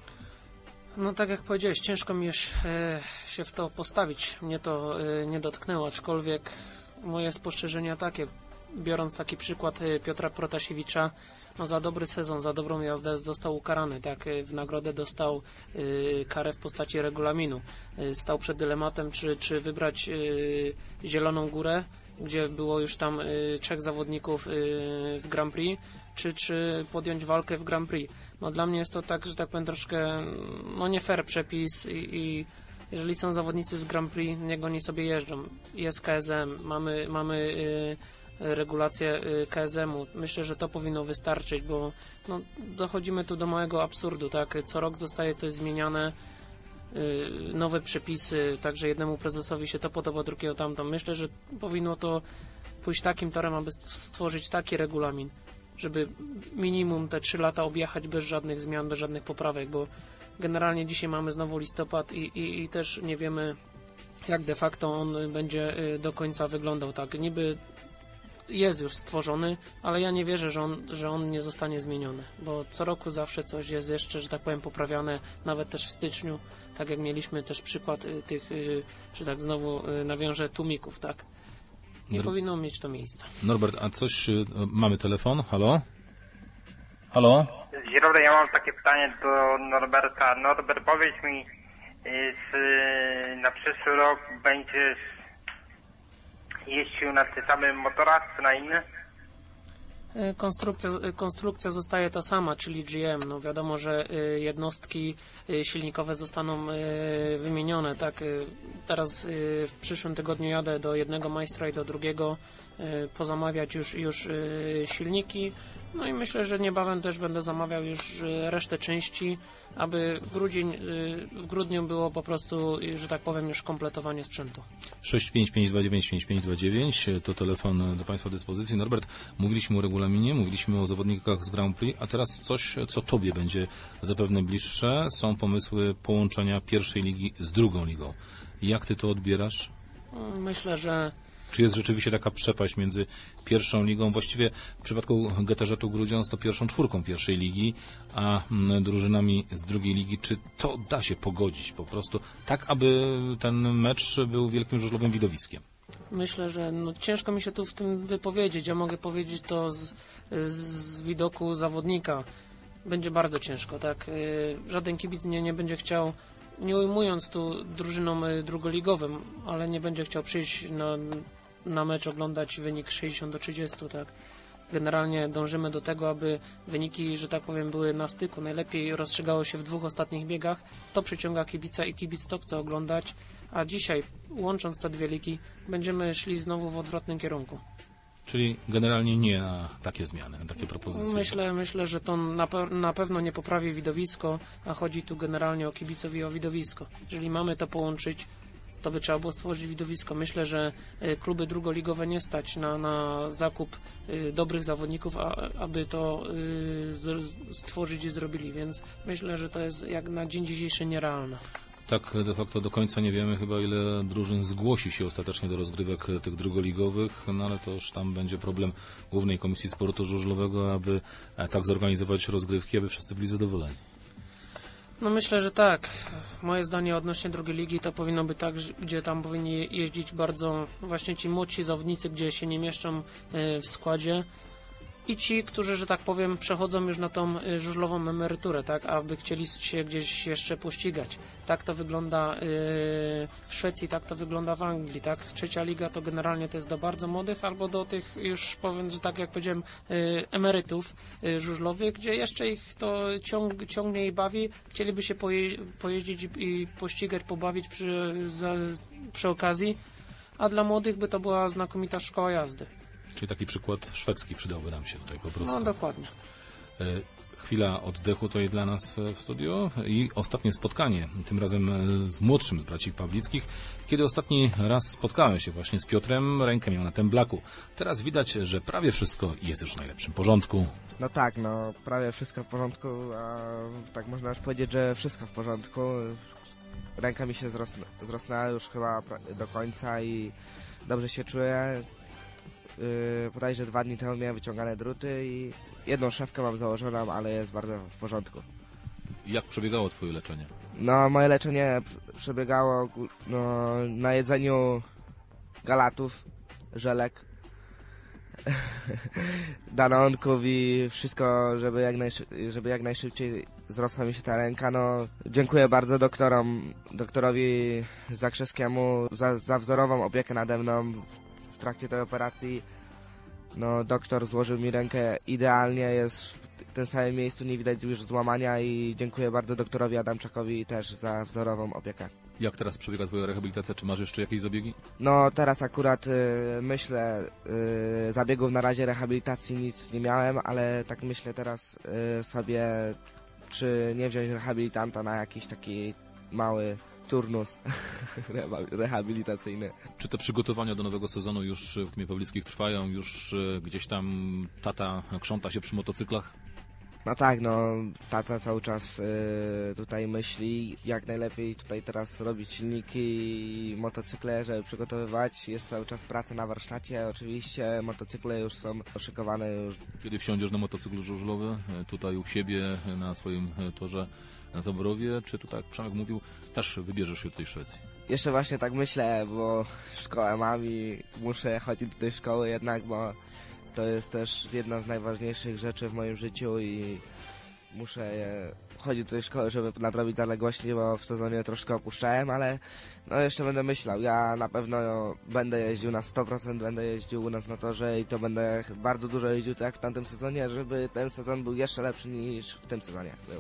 No tak jak powiedziałeś, ciężko mi już, e, się w to postawić. Mnie to e, nie dotknęło, aczkolwiek moje spostrzeżenia takie, biorąc taki przykład e, Piotra Protasiewicza, no za dobry sezon, za dobrą jazdę został ukarany, tak, e, w nagrodę dostał e, karę w postaci regulaminu. E, stał przed dylematem, czy, czy wybrać e, Zieloną Górę, gdzie było już tam e, trzech zawodników e, z Grand Prix, czy, czy podjąć walkę w Grand Prix. No dla mnie jest to tak, że tak powiem, troszkę no nie fair przepis i, i jeżeli są zawodnicy z Grand Prix, niech oni sobie jeżdżą. Jest K S M, mamy, mamy y, regulację y, K S M-u. Myślę, że to powinno wystarczyć, bo no, dochodzimy tu do małego absurdu, tak? Co rok zostaje coś zmieniane, y, nowe przepisy, także jednemu prezesowi się to podoba, drugiego tamto. Myślę, że powinno to pójść takim torem, aby stworzyć taki regulamin, żeby minimum te trzy lata objechać bez żadnych zmian, bez żadnych poprawek, bo generalnie dzisiaj mamy znowu listopad i, i, i też nie wiemy, jak de facto on będzie do końca wyglądał. Tak, niby jest już stworzony, ale ja nie wierzę, że on, że on nie zostanie zmieniony, bo co roku zawsze coś jest jeszcze, że tak powiem, poprawiane, nawet też w styczniu, tak jak mieliśmy też przykład tych, że tak znowu nawiążę, tłumików, tak. Nie Nor- powinno mieć to miejsca. Norbert, a coś... Mamy telefon? Halo? Halo? Dzień dobry, ja mam takie pytanie do Norberta. Norbert, powiedz mi, z, na przyszły rok będziesz jeździł na tych samych motorach, czy na innych? Konstrukcja, konstrukcja zostaje ta sama, czyli G M. No wiadomo, że jednostki silnikowe zostaną wymienione. Tak, teraz w przyszłym tygodniu jadę do jednego majstra i do drugiego pozamawiać już, już silniki. No i myślę, że niebawem też będę zamawiał już resztę części, aby grudzień, w grudniu było po prostu, że tak powiem, już kompletowanie sprzętu. sześć pięć pięć dwa dziewięć pięć pięć dwa dziewięć to telefon do Państwa dyspozycji. Norbert, mówiliśmy o regulaminie, mówiliśmy o zawodnikach z Grand Prix, a teraz coś, co Tobie będzie zapewne bliższe. Są pomysły połączenia pierwszej ligi z drugą ligą. Jak Ty to odbierasz? Myślę, że Czy jest rzeczywiście taka przepaść między pierwszą ligą, właściwie w przypadku G T Ż-u Grudziądz to pierwszą czwórką pierwszej ligi, a drużynami z drugiej ligi, czy to da się pogodzić po prostu tak, aby ten mecz był wielkim żużlowym widowiskiem? Myślę, że no, ciężko mi się tu w tym wypowiedzieć. Ja mogę powiedzieć to z, z widoku zawodnika. Będzie bardzo ciężko, tak? Żaden kibic nie, nie będzie chciał, nie ujmując tu drużynom drugoligowym, ale nie będzie chciał przyjść na, na mecz oglądać wynik sześćdziesiąt do trzydziestu, tak? Generalnie dążymy do tego, aby wyniki, że tak powiem, były na styku. Najlepiej rozstrzygało się w dwóch ostatnich biegach. To przyciąga kibica i kibic to chce oglądać. A dzisiaj, łącząc te dwie ligi, będziemy szli znowu w odwrotnym kierunku. Czyli generalnie nie na takie zmiany, na takie propozycje. Myślę, myślę, że to na, pe- na pewno nie poprawi widowisko, a chodzi tu generalnie o kibiców i o widowisko. Jeżeli mamy to połączyć, to by trzeba było stworzyć widowisko. Myślę, że y, kluby drugoligowe nie stać na, na zakup y, dobrych zawodników, a, aby to y, z, stworzyć i zrobili, więc myślę, że to jest jak na dzień dzisiejszy nierealne. Tak, de facto do końca nie wiemy chyba, ile drużyn zgłosi się ostatecznie do rozgrywek tych drugoligowych, no ale to już tam będzie problem Głównej Komisji Sportu Żużlowego, aby tak zorganizować rozgrywki, aby wszyscy byli zadowoleni. No myślę, że tak. Moje zdanie odnośnie drugiej ligi to powinno być tak, gdzie tam powinni jeździć bardzo właśnie ci młodsi zawodnicy, gdzie się nie mieszczą w składzie. I ci, którzy, że tak powiem, przechodzą już na tą żużlową emeryturę, tak, aby chcieli się gdzieś jeszcze pościgać. Tak to wygląda w Szwecji, tak to wygląda w Anglii, tak. Trzecia liga to generalnie to jest do bardzo młodych albo do tych już, powiem, że tak jak powiedziałem, emerytów żużlowych, gdzie jeszcze ich to ciąg, ciągnie i bawi. Chcieliby się poje, pojeździć i pościgać, pobawić przy, za, przy okazji, a dla młodych by to była znakomita szkoła jazdy. Czyli taki przykład szwedzki przydałby nam się tutaj po prostu. No dokładnie. chwila oddechu tutaj dla nas w studiu i ostatnie spotkanie, tym razem z młodszym z braci Pawlickich. Kiedy ostatni raz spotkałem się właśnie z Piotrem, rękę miał na temblaku. Teraz widać, że prawie wszystko jest już w najlepszym porządku. No tak, no prawie wszystko w porządku, a tak można już powiedzieć, że wszystko w porządku. Ręka mi się zrosna, zrosnęła już chyba do końca i dobrze się czuję. Yy, bodajże dwa dni temu miałem wyciągane druty i jedną szewkę mam założoną, ale jest bardzo w porządku. Jak przebiegało twoje leczenie? No, moje leczenie przebiegało no, na jedzeniu galatów, żelek, danonków i wszystko, żeby jak, najszy- żeby jak najszybciej zrosła mi się ta ręka. No, dziękuję bardzo doktorom, doktorowi Zakrzewskiemu za, za wzorową opiekę nade mną w, w trakcie tej operacji. No, doktor złożył mi rękę idealnie, jest w tym samym miejscu, nie widać już złamania i dziękuję bardzo doktorowi Adamczakowi też za wzorową opiekę. Jak teraz przebiega twoja rehabilitacja? Czy masz jeszcze jakieś zabiegi? No, teraz akurat y, myślę, y, zabiegów na razie rehabilitacji nic nie miałem, ale tak myślę teraz y, sobie, czy nie wziąć rehabilitanta na jakiś taki mały turnus rehabilitacyjny. Czy te przygotowania do nowego sezonu już w Gmie Pawlickich trwają? Już gdzieś tam tata krząta się przy motocyklach? No tak, no tata cały czas y, tutaj myśli, jak najlepiej tutaj teraz robić silniki i motocykle, żeby przygotowywać. Jest cały czas praca na warsztacie, oczywiście motocykle już są oszykowane. Już. Kiedy wsiądziesz na motocykl żużlowy, tutaj u siebie na swoim torze na Zaborowie, czy tu, tak Przemek mówił, też wybierzesz się do tej Szwecji? Jeszcze właśnie tak myślę, bo szkołę mam i muszę chodzić do tej szkoły jednak, bo to jest też jedna z najważniejszych rzeczy w moim życiu i muszę chodzić do tej szkoły, żeby nadrobić zaległości, bo w sezonie troszkę opuszczałem, ale no jeszcze będę myślał. Ja na pewno będę jeździł na sto procent, będę jeździł u nas na torze i to będę bardzo dużo jeździł tak jak w tamtym sezonie, żeby ten sezon był jeszcze lepszy niż w tym sezonie był.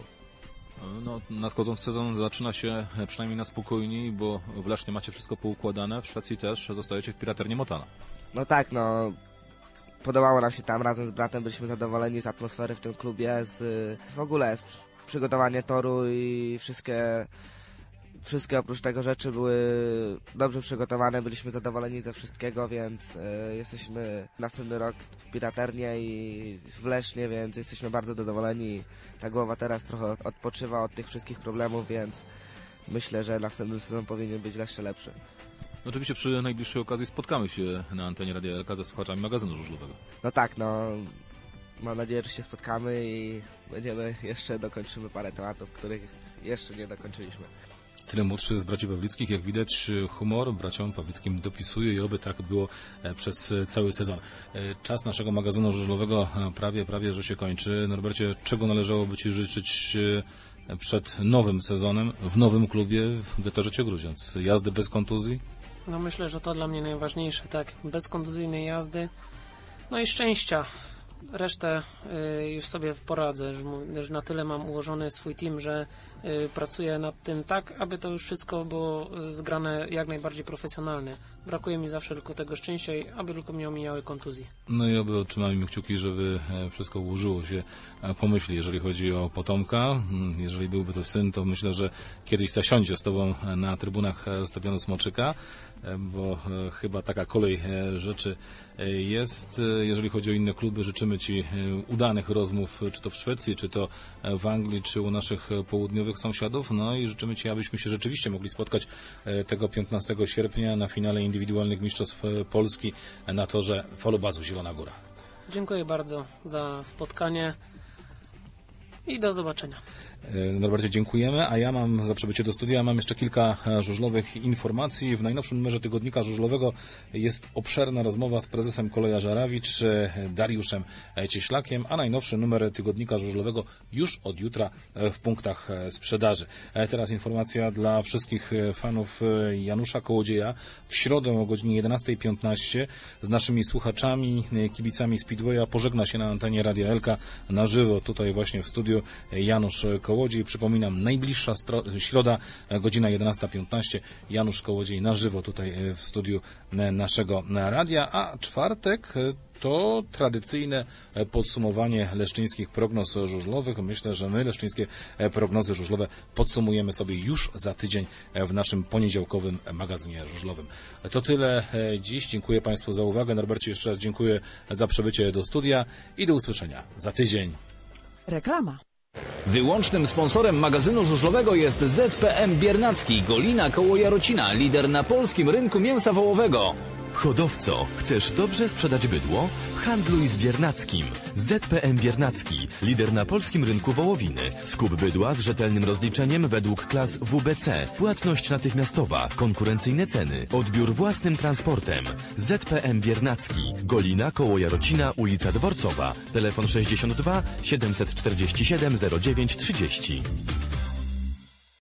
No, nadchodzący sezon zaczyna się przynajmniej na spokojniej, bo w Lesznie macie wszystko poukładane, w Szwecji też zostajecie w Piraterni Motana. No tak, no podobało nam się tam razem z bratem, byliśmy zadowoleni z atmosfery w tym klubie, z w ogóle z przygotowanie toru i wszystkie wszystkie oprócz tego rzeczy były dobrze przygotowane, byliśmy zadowoleni ze wszystkiego, więc y, jesteśmy następny rok w Piraternie i w Lesznie, więc jesteśmy bardzo zadowoleni. Ta głowa teraz trochę odpoczywa od tych wszystkich problemów, więc myślę, że następny sezon powinien być jeszcze lepszy. Oczywiście przy najbliższej okazji spotkamy się na antenie Radia L K ze słuchaczami magazynu żużlowego. No tak, no mam nadzieję, że się spotkamy i będziemy jeszcze dokończymy parę tematów, których jeszcze nie dokończyliśmy. Tyle młodszy z braci Pawlickich, jak widać humor braciom Pawlickim dopisuje i oby tak było przez cały sezon. Czas naszego magazynu żużlowego prawie, prawie, że się kończy. Norbercie, czego należałoby Ci życzyć przed nowym sezonem w nowym klubie w Getorzycie Grudziądz? Jazdy bez kontuzji? No myślę, że to dla mnie najważniejsze, tak, bez kontuzyjnej jazdy, no i szczęścia. Resztę y, już sobie poradzę, że na tyle mam ułożony swój team, że y, pracuję nad tym tak, aby to już wszystko było zgrane jak najbardziej profesjonalnie. Brakuje mi zawsze tylko tego szczęścia i aby tylko mnie omijały kontuzje. No i oby trzymajmy kciuki, żeby wszystko ułożyło się po myśli, jeżeli chodzi o potomka. Jeżeli byłby to syn, to myślę, że kiedyś zasiądzie z Tobą na trybunach stadionu Smoczyka, bo chyba taka kolej rzeczy jest. Jeżeli chodzi o inne kluby, życzymy Ci udanych rozmów, czy to w Szwecji, czy to w Anglii, czy u naszych południowych sąsiadów. No i życzymy Ci, abyśmy się rzeczywiście mogli spotkać tego piętnastego sierpnia na finale indywidualnych mistrzostw Polski na torze Falobazu Zielona Góra. Dziękuję bardzo za spotkanie i do zobaczenia. Norbercie, dziękujemy, a ja mam za przybycie do studia, mam jeszcze kilka żużlowych informacji. W najnowszym numerze tygodnika żużlowego jest obszerna rozmowa z prezesem Koleja Żarawicz, Dariuszem Cieślakiem, a najnowszy numer tygodnika żużlowego już od jutra w punktach sprzedaży. Teraz informacja dla wszystkich fanów Janusza Kołodzieja. W środę o godzinie jedenastej piętnaście z naszymi słuchaczami, kibicami Speedwaya pożegna się na antenie Radia Elka na żywo, tutaj właśnie w studiu Janusz Kołodziej. Kołodziej. Przypominam, najbliższa stro- środa, godzina jedenasta piętnaście. Janusz Kołodziej na żywo tutaj w studiu naszego radia, a czwartek to tradycyjne podsumowanie leszczyńskich prognoz żużlowych. Myślę, że my leszczyńskie prognozy żużlowe podsumujemy sobie już za tydzień w naszym poniedziałkowym magazynie żużlowym. To tyle dziś. Dziękuję Państwu za uwagę. Norbercie, jeszcze raz dziękuję za przybycie do studia i do usłyszenia za tydzień. Reklama. Wyłącznym sponsorem magazynu żużlowego jest Z P M Biernacki, Golina koło Jarocina, lider na polskim rynku mięsa wołowego. Hodowco, chcesz dobrze sprzedać bydło? Handluj z Biernackim. Z P M Biernacki, lider na polskim rynku wołowiny. Skup bydła z rzetelnym rozliczeniem według klas W B C. Płatność natychmiastowa, konkurencyjne ceny, odbiór własnym transportem. Z P M Biernacki, Golina koło Jarocina, ulica Dworcowa. Telefon sześćdziesiąt dwa siedemset czterdzieści siedem zero dziewięć trzydzieści.